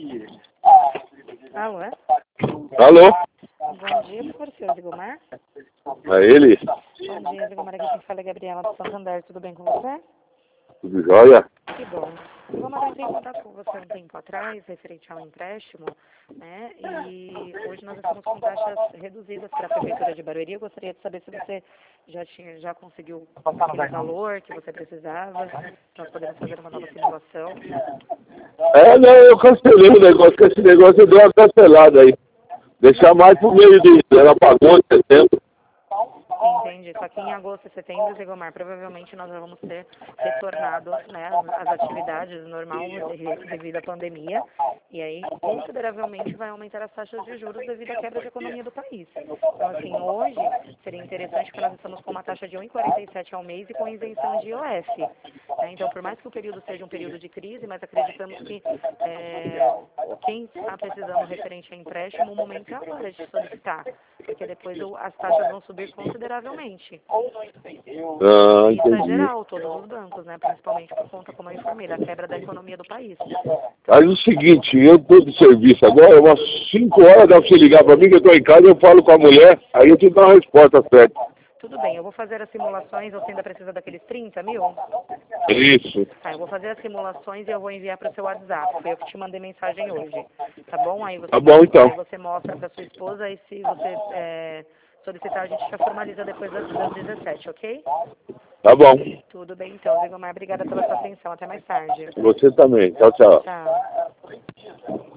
Alô? Alô? Bom dia, por favor, senhor Zigomar. É ele? Bom dia, Zigomar. Aqui quem fala é Gabriela do Santander. Tudo bem com você? Tudo jóia? Que bom. Zigomar, eu entrei em contato com você um tempo atrás, referente ao empréstimo, né? E hoje nós estamos com taxas reduzidas para a Prefeitura de Barueri. Eu gostaria de saber se você já conseguiu aquele valor que você precisava, para podermos fazer uma nova simulação. Não, eu cancelei o negócio, que esse negócio deu uma cancelada aí. Deixar mais pro meio de... Ela pagou em setembro. Entendi. Só que em agosto e setembro, Zigomar, provavelmente nós já vamos ter retornado, né, às atividades normal devido à pandemia. E aí, consideravelmente, vai aumentar as taxas de juros devido à quebra de economia do país. Então, assim, hoje seria interessante porque nós estamos com uma taxa de 1,47 ao mês e com isenção de IOF. Né? Então, por mais que o período seja um período de crise, mas acreditamos que quem está precisando referente a empréstimo, o momento é agora de solicitar, porque depois as taxas vão subir consideravelmente. Isso é Entendi. geral, todos os bancos, né? Principalmente por conta, como eu informei, da quebra da economia do país. Aí o seguinte, eu tô de serviço agora, umas 5 horas dá pra você ligar pra mim, que eu tô em casa, eu falo com a mulher, aí eu te dou uma resposta certa. Tudo bem, eu vou fazer as simulações, você ainda precisa daqueles 30 mil? Isso. Tá, eu vou fazer as simulações e eu vou enviar para o seu WhatsApp. Foi eu que te mandei mensagem hoje. Tá bom? Aí você, Tá bom, então. aí você mostra para sua esposa e se você solicitar, a gente já formaliza depois das 17, ok? Tá bom. Tudo bem, então. Zigomar, obrigada pela sua atenção. Até mais tarde. Você também. Tchau, tchau. Tchau.